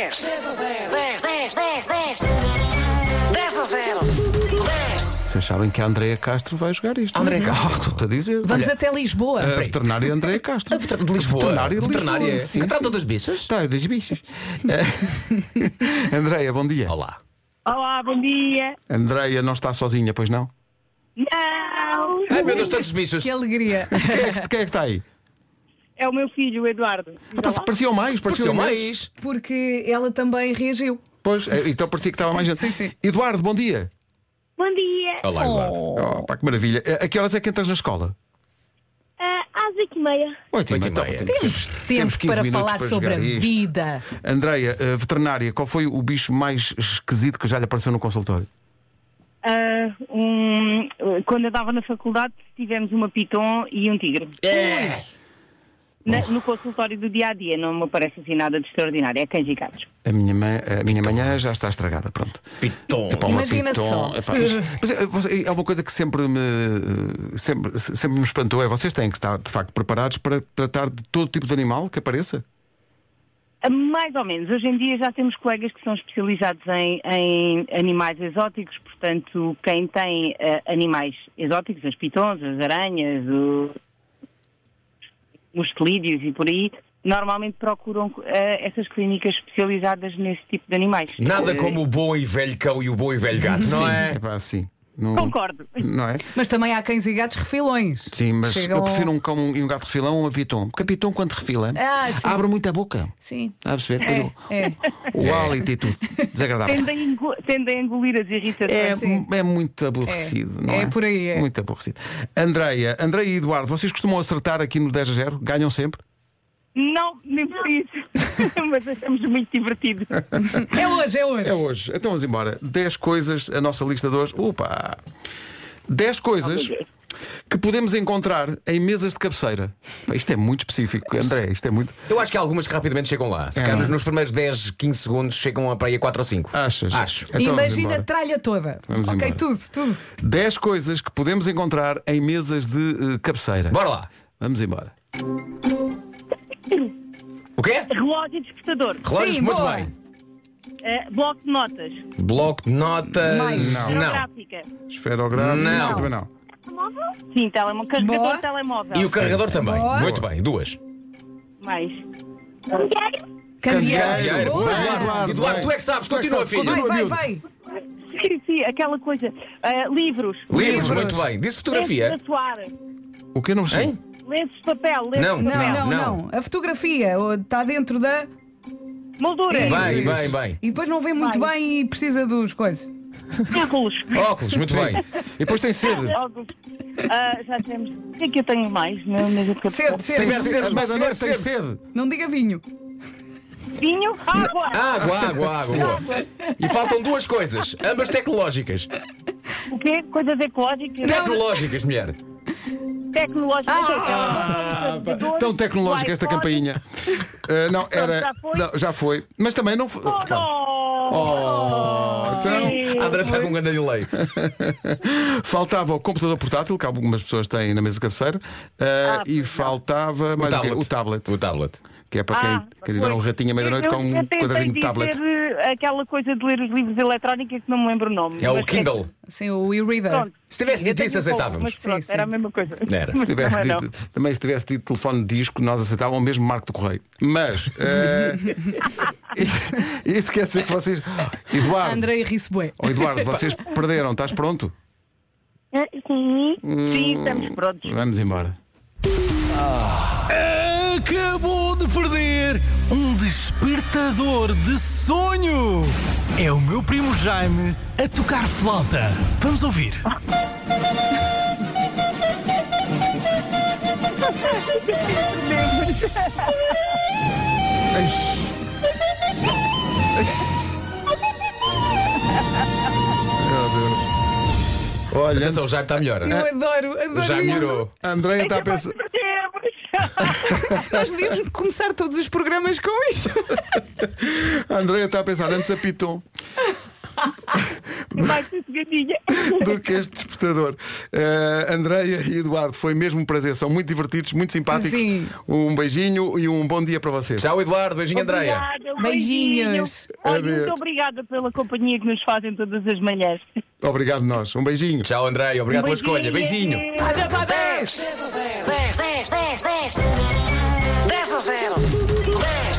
10. 10 a 0. 10. Vocês sabem que a Andréa Castro vai jogar isto. Andréa Castro. Estou a dizer. Vamos até Lisboa. A veterinária Andréa Castro. De Lisboa. Veterinária é. sim, Que trata sim. das bichas? Está, das bichas. Andréia, bom dia. Olá. Olá, bom dia. Andréia não está sozinha, pois não? Não! Ai meu Deus, tantos bichos. Que alegria. Quem é que está aí? É o meu filho, o Eduardo. Parecia mais. Pareceu imenso. mais. Porque ela também reagiu. Pois, então parecia que estava mais gente. Sim, sim. Eduardo, bom dia. Bom dia. Olá, Eduardo. Oh, pá, que maravilha. A que horas é que entras na escola? Às 8h30. 8h30. Temos tempo 15 para minutos falar para sobre a jogar isto. vida. Andréia, veterinária, qual foi o bicho mais esquisito que já lhe apareceu no consultório? Quando eu estava na faculdade, tivemos uma piton e um tigre. É. No consultório do dia-a-dia, não me aparece assim nada de extraordinário. É cães e gatos. A minha manhã já está estragada, pronto. Piton. Epá, uma Imagina só. Epá, mas é uma coisa que sempre me espantou. É vocês têm que estar de facto preparados para tratar de todo tipo de animal que apareça. Mais ou menos. Hoje em dia já temos colegas que são especializados em animais exóticos. Portanto, quem tem animais exóticos, as pitons, as aranhas, os celídeos e por aí, normalmente procuram essas clínicas especializadas nesse tipo de animais. Nada como o bom e velho cão e o bom e velho gato, não é? Epá, sim. Não, Concordo. não é? Mas também há cães e gatos refilões. Sim, mas Chegam- eu prefiro um cão e um gato refilão ou uma piton. Porque a piton, quando refila, Sim. abre muito a boca. Sim. Está a perceber? Tem É. o hálito e tudo. Desagradável. Tendem a engolir as irritações. É muito aborrecido, não é? É por aí, é. Muito aborrecido. Andréia e Eduardo, vocês costumam acertar aqui no 10 a 0? Ganham sempre? Não, nem por isso. Mas achamos muito divertido. É hoje, é hoje. É hoje. Então vamos embora. 10 coisas, a nossa lista de hoje. Opa! 10 coisas que podemos encontrar em mesas de cabeceira. Isto é muito específico, André. Isto é muito. Eu acho que há algumas que rapidamente chegam lá. Se É, calhar não é? nos primeiros 10, 15 segundos chegam a para aí a 4 ou 5. Achas? Acho. Então vamos Imagina embora. a tralha toda. Vamos Ok, embora. tudo. 10 coisas que podemos encontrar em mesas de cabeceira. Bora lá. Vamos embora. O quê? Relógio despertador. Relógios, Sim, muito boa. bem. Bloco de notas. Bloco de notas. Mais. Não. Esferográfica. Esferográfico. Não. Também não. Sim, carregador Boa. de telemóvel. E o carregador também. Boa. Muito bem, duas. Mais. Candeeiro. Boa, Boa. Eduardo, tu é que sabes. Continua, filho. Vai. Sim, aquela coisa. Livros. Livros, muito bem. Disse fotografia. Lenços para suar. O que eu não percebi? Hein? Lenços de papel. Não. Lenços de papel. Não. A fotografia está dentro da. Moldura. Bem. E depois não vê muito Vai. bem e precisa dos coisas. Óculos. Óculos, muito bem. E depois tem sede. Óculos. Já temos. O que é que eu tenho mais? Cedo. Tem Tiver sede. sede, Mas a noite tiver tem sede. Não diga vinho. Vinho. Água. Água. E faltam duas coisas, ambas tecnológicas. O quê? Coisas ecológicas? Tecnológicas, mulher. Tecnológicas. Tão tecnológica esta campainha. Não, era. Já foi? Não, já foi. Mas também não foi. Então, A André está com um grande delay. faltava o computador portátil, que algumas pessoas têm na mesa de cabeceira. E faltava mais o tablet. O tablet. Que é para quem tiver um ratinho à meia-noite com um quadradinho de tablet. Aquela coisa de ler os livros eletrónicos que não me lembro o nome. É o Mas Kindle. Sim, o e-reader. Pronto. Se tivesse Eu dito tenho isso, um pouco, aceitávamos. Mas pronto, Sim. era a mesma coisa. Era. Mas Se tivesse não é, dito, também se tivesse dito telefone de disco, nós aceitávamos, ou mesmo Marco do Correio. Mas isto quer dizer que vocês. Eduardo, Andrei ri-se bué. Eduardo, vocês perderam, estás pronto? Sim, estamos prontos. Vamos embora. Acabou de perder um despertador de sonho. É o meu primo Jaime a tocar flauta. Vamos ouvir. Meu Deus. Olha, Atenção, o Jaime está melhor. Eu adoro O Jaime isto. melhorou. a Andréia está a pensar. Nós devíamos começar todos os programas com isto. A Andréia está a pensar, antes a Piton. mais sossegadinha. do que este despertador. Andreia e Eduardo, foi mesmo um prazer. São muito divertidos, muito simpáticos. Sim. Um beijinho e um bom dia para vocês. Tchau, Eduardo. Beijinho, Andreia. Obrigada, um Beijinhos. beijinho. Olha, Adeus. muito obrigada pela companhia que nos fazem todas as manhãs. Obrigado nós. Um beijinho. Tchau, Andreia. Obrigado pela escolha. Beijinho. 10 a 0. 10 a 0. 10 a 0.